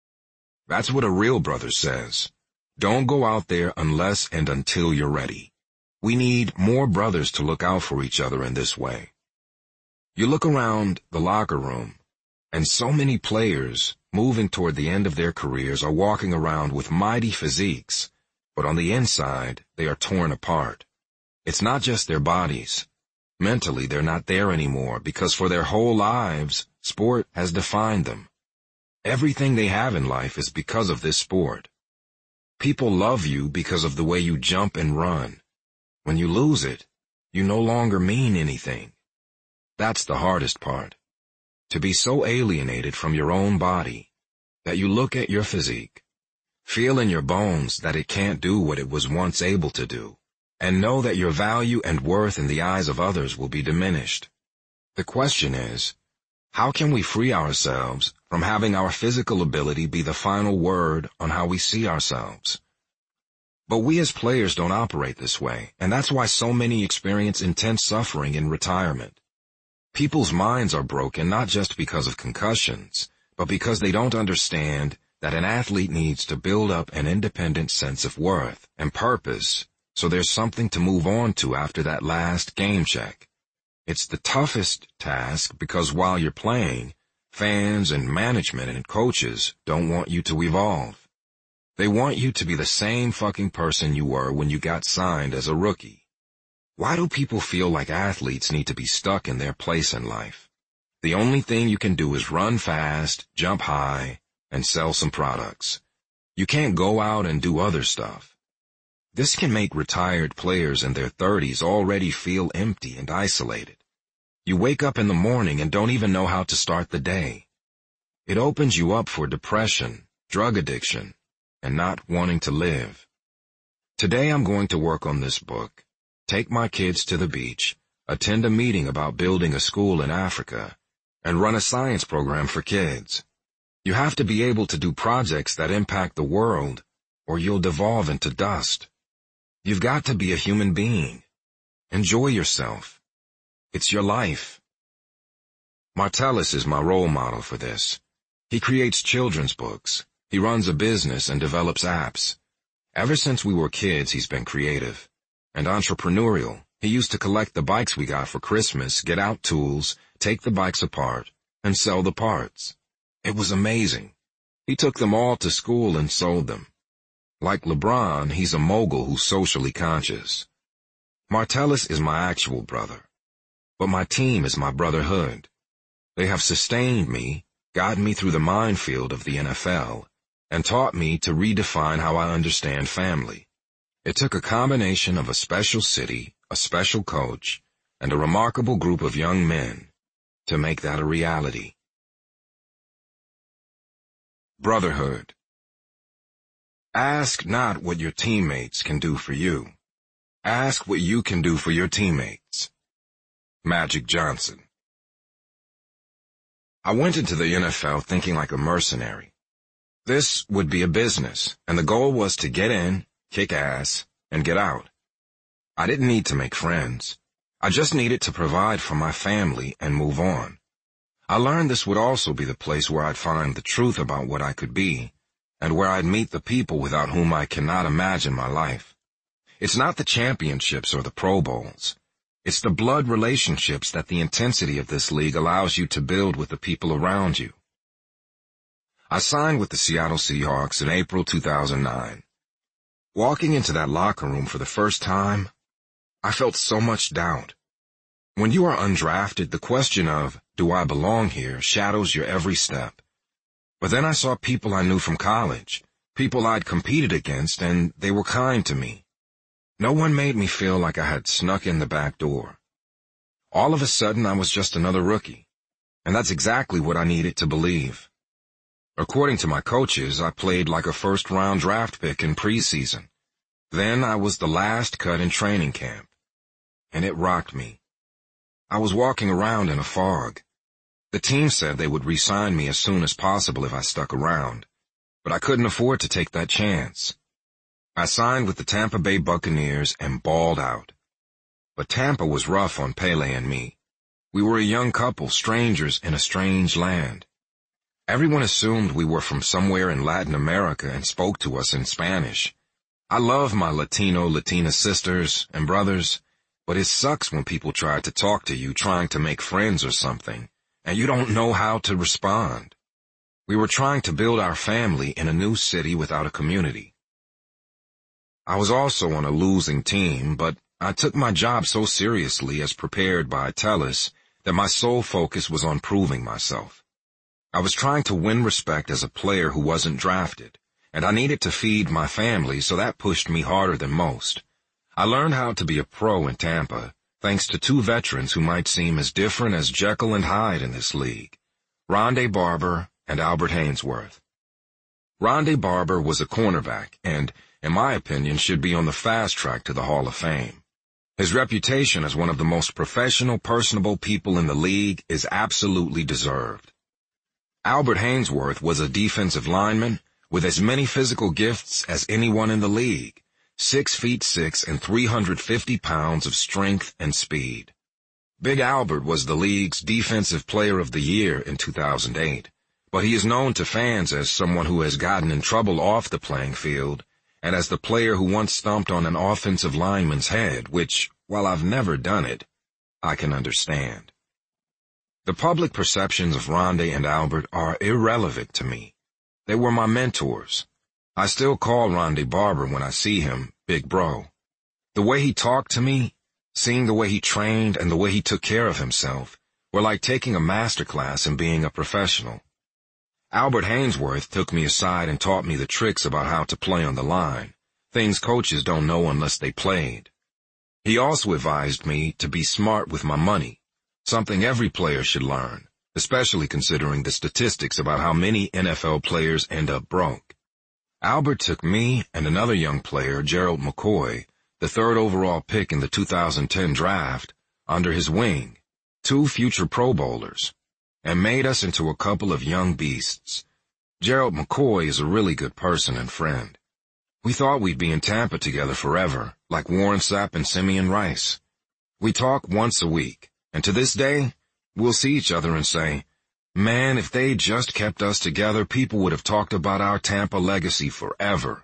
That's what a real brother says. Don't go out there unless and until you're ready. We need more brothers to look out for each other in this way. You look around the locker room, and so many players moving toward the end of their careers are walking around with mighty physiques, but on the inside, they are torn apart. It's not just their bodies. Mentally, they're not there anymore because for their whole lives, sport has defined them. Everything they have in life is because of this sport. People love you because of the way you jump and run. When you lose it, you no longer mean anything. That's the hardest part. To be so alienated from your own body that you look at your physique, feel in your bones that it can't do what it was once able to do, and know that your value and worth in the eyes of others will be diminished. The question is, how can we free ourselves from having our physical ability be the final word on how we see ourselves? But we as players don't operate this way, and that's why so many experience intense suffering in retirement. People's minds are broken not just because of concussions, but because they don't understand that an athlete needs to build up an independent sense of worth and purpose so there's something to move on to after that last game check. It's the toughest task because while you're playing, fans and management and coaches don't want you to evolve. They want you to be the same fucking person you were when you got signed as a rookie. Why do people feel like athletes need to be stuck in their place in life? The only thing you can do is run fast, jump high, and sell some products. You can't go out and do other stuff. This can make retired players in their thirties already feel empty and isolated. You wake up in the morning and don't even know how to start the day. It opens you up for depression, drug addiction, and not wanting to live. Today I'm going to work on this book, take my kids to the beach, attend a meeting about building a school in Africa, and run a science program for kids. You have to be able to do projects that impact the world, or you'll devolve into dust. You've got to be a human being. Enjoy yourself. It's your life. Martellus is my role model for this. He creates children's books. He runs a business and develops apps. Ever since we were kids, he's been creative and entrepreneurial. He used to collect the bikes we got for Christmas, get out tools, take the bikes apart, and sell the parts. It was amazing. He took them all to school and sold them. Like LeBron, he's a mogul who's socially conscious. Martellus is my actual brother, but my team is my brotherhood. They have sustained me, gotten me through the minefield of the N F L, and taught me to redefine how I understand family. It took a combination of a special city, a special coach, and a remarkable group of young men to make that a reality. Brotherhood. Ask not what your teammates can do for you. Ask what you can do for your teammates. Magic Johnson. I went into the N F L thinking like a mercenary. This would be a business, and the goal was to get in, kick ass, and get out. I didn't need to make friends. I just needed to provide for my family and move on. I learned this would also be the place where I'd find the truth about what I could be, and where I'd meet the people without whom I cannot imagine my life. It's not the championships or the Pro Bowls. It's the blood relationships that the intensity of this league allows you to build with the people around you. I signed with the Seattle Seahawks in April two thousand nine. Walking into that locker room for the first time, I felt so much doubt. When you are undrafted, the question of, do I belong here, shadows your every step. But then I saw people I knew from college, people I'd competed against, and they were kind to me. No one made me feel like I had snuck in the back door. All of a sudden, I was just another rookie, and that's exactly what I needed to believe. According to my coaches, I played like a first-round draft pick in preseason. Then I was the last cut in training camp, and it rocked me. I was walking around in a fog. The team said they would re-sign me as soon as possible if I stuck around, but I couldn't afford to take that chance. I signed with the Tampa Bay Buccaneers and balled out. But Tampa was rough on Pele and me. We were a young couple, strangers in a strange land. Everyone assumed we were from somewhere in Latin America and spoke to us in Spanish. I love my Latino, Latina sisters and brothers, but it sucks when people try to talk to you trying to make friends or something, and you don't know how to respond. We were trying to build our family in a new city without a community. I was also on a losing team, but I took my job so seriously as prepared by Tellus that my sole focus was on proving myself. I was trying to win respect as a player who wasn't drafted, and I needed to feed my family, so that pushed me harder than most. I learned how to be a pro in Tampa, thanks to two veterans who might seem as different as Jekyll and Hyde in this league, Rondé Barber and Albert Haynesworth. Rondé Barber was a cornerback and, in my opinion, should be on the fast track to the Hall of Fame. His reputation as one of the most professional, personable people in the league is absolutely deserved. Albert Haynesworth was a defensive lineman with as many physical gifts as anyone in the league. Six feet six and three hundred fifty pounds of strength and speed. Big Albert was the league's Defensive Player of the Year in two thousand eight, but he is known to fans as someone who has gotten in trouble off the playing field and as the player who once stomped on an offensive lineman's head, which, while I've never done it, I can understand. The public perceptions of Rondé and Albert are irrelevant to me. They were my mentors. I still call Rondé Barber when I see him, Big Bro. The way he talked to me, seeing the way he trained and the way he took care of himself, were like taking a master class and being a professional. Albert Haynesworth took me aside and taught me the tricks about how to play on the line, things coaches don't know unless they played. He also advised me to be smart with my money, something every player should learn, especially considering the statistics about how many N F L players end up broke. Albert took me and another young player, Gerald McCoy, the third overall pick in the two thousand ten draft, under his wing, two future Pro Bowlers, and made us into a couple of young beasts. Gerald McCoy is a really good person and friend. We thought we'd be in Tampa together forever, like Warren Sapp and Simeon Rice. We talk once a week, and to this day, we'll see each other and say, man, if they just kept us together, people would have talked about our Tampa legacy forever.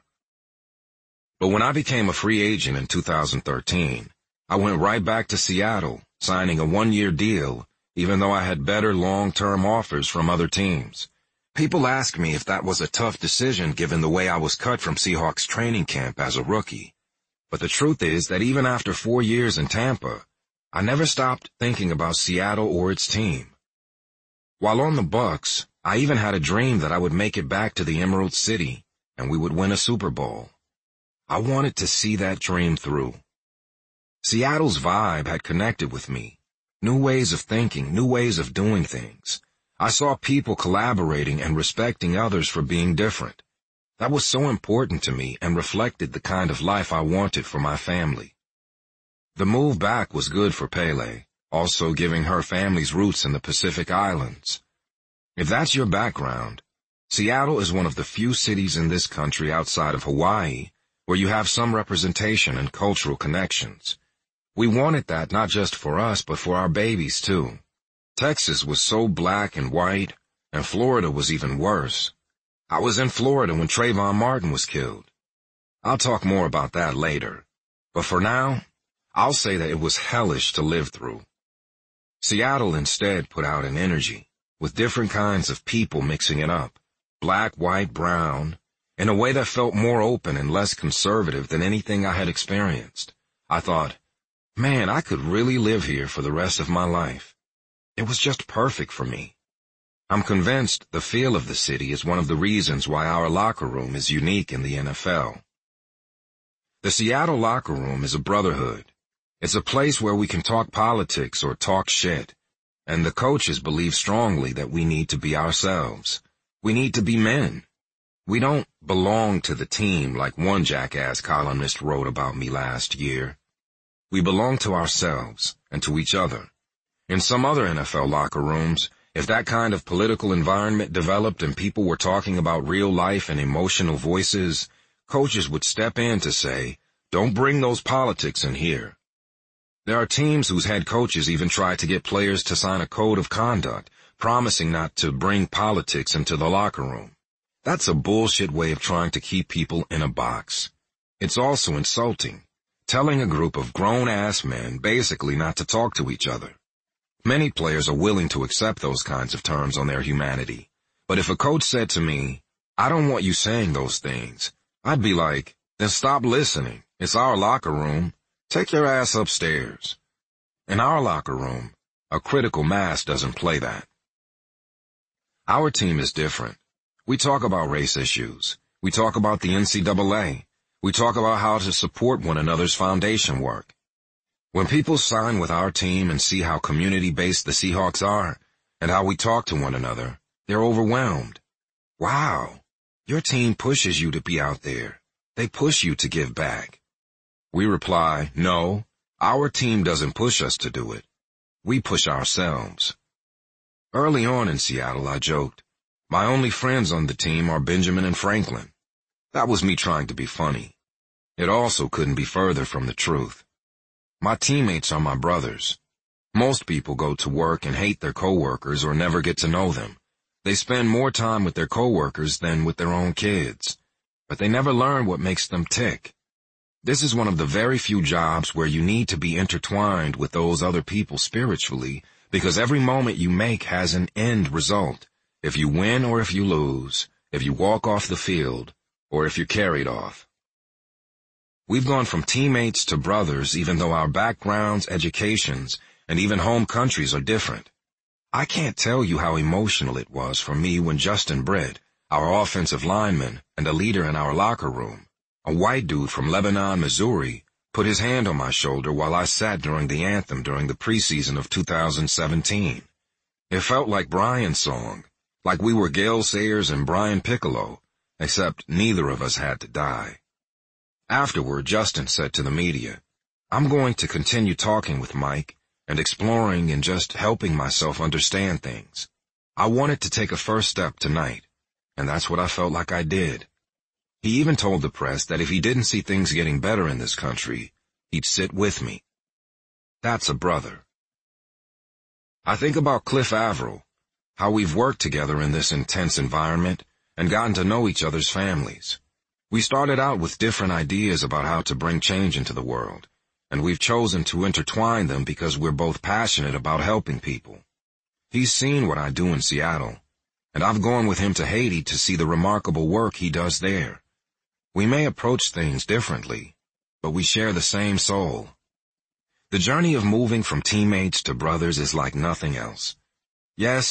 But when I became a free agent in two thousand thirteen, I went right back to Seattle, signing a one-year deal even though I had better long-term offers from other teams. People ask me if that was a tough decision given the way I was cut from Seahawks training camp as a rookie. But the truth is that even after four years in Tampa, I never stopped thinking about Seattle or its team. While on the Bucs, I even had a dream that I would make it back to the Emerald City and we would win a Super Bowl. I wanted to see that dream through. Seattle's vibe had connected with me. New ways of thinking, new ways of doing things. I saw people collaborating and respecting others for being different. That was so important to me and reflected the kind of life I wanted for my family. The move back was good for Pele, also giving her family's roots in the Pacific Islands. If that's your background, Seattle is one of the few cities in this country outside of Hawaii where you have some representation and cultural connections. We wanted that not just for us but for our babies too. Texas was so black and white, and Florida was even worse. I was in Florida when Trayvon Martin was killed. I'll talk more about that later. But for now, I'll say that it was hellish to live through. Seattle instead put out an energy, with different kinds of people mixing it up, black, white, brown, in a way that felt more open and less conservative than anything I had experienced. I thought, man, I could really live here for the rest of my life. It was just perfect for me. I'm convinced the feel of the city is one of the reasons why our locker room is unique in the N F L. The Seattle locker room is a brotherhood. It's a place where we can talk politics or talk shit. And the coaches believe strongly that we need to be ourselves. We need to be men. We don't belong to the team like one jackass columnist wrote about me last year. We belong to ourselves and to each other. In some other N F L locker rooms, if that kind of political environment developed and people were talking about real life and emotional voices, coaches would step in to say, don't bring those politics in here. There are teams whose head coaches even try to get players to sign a code of conduct, promising not to bring politics into the locker room. That's a bullshit way of trying to keep people in a box. It's also insulting, telling a group of grown-ass men basically not to talk to each other. Many players are willing to accept those kinds of terms on their humanity. But if a coach said to me, I don't want you saying those things, I'd be like, then stop listening. It's our locker room. Take your ass upstairs. In our locker room, a critical mass doesn't play that. Our team is different. We talk about race issues. We talk about the N C double A. We talk about how to support one another's foundation work. When people sign with our team and see how community-based the Seahawks are, and how we talk to one another, they're overwhelmed. Wow, your team pushes you to be out there. They push you to give back. We reply, no, our team doesn't push us to do it. We push ourselves. Early on in Seattle, I joked, my only friends on the team are Benjamin and Franklin. That was me trying to be funny. It also couldn't be further from the truth. My teammates are my brothers. Most people go to work and hate their coworkers or never get to know them. They spend more time with their coworkers than with their own kids. But they never learn what makes them tick. This is one of the very few jobs where you need to be intertwined with those other people spiritually, because every moment you make has an end result. If you win or if you lose, if you walk off the field, or if you're carried off. We've gone from teammates to brothers even though our backgrounds, educations, and even home countries are different. I can't tell you how emotional it was for me when Justin Britt, our offensive lineman and a leader in our locker room, a white dude from Lebanon, Missouri, put his hand on my shoulder while I sat during the anthem during the preseason of two thousand seventeen. It felt like Brian's song, like we were Gale Sayers and Brian Piccolo, except neither of us had to die. Afterward, Justin said to the media, I'm going to continue talking with Mike and exploring and just helping myself understand things. I wanted to take a first step tonight, and that's what I felt like I did. He even told the press that if he didn't see things getting better in this country, he'd sit with me. That's a brother. I think about Cliff Averill, how we've worked together in this intense environment and gotten to know each other's families. We started out with different ideas about how to bring change into the world, and we've chosen to intertwine them because we're both passionate about helping people. He's seen what I do in Seattle, and I've gone with him to Haiti to see the remarkable work he does there. We may approach things differently, but we share the same soul. The journey of moving from teammates to brothers is like nothing else. Yes,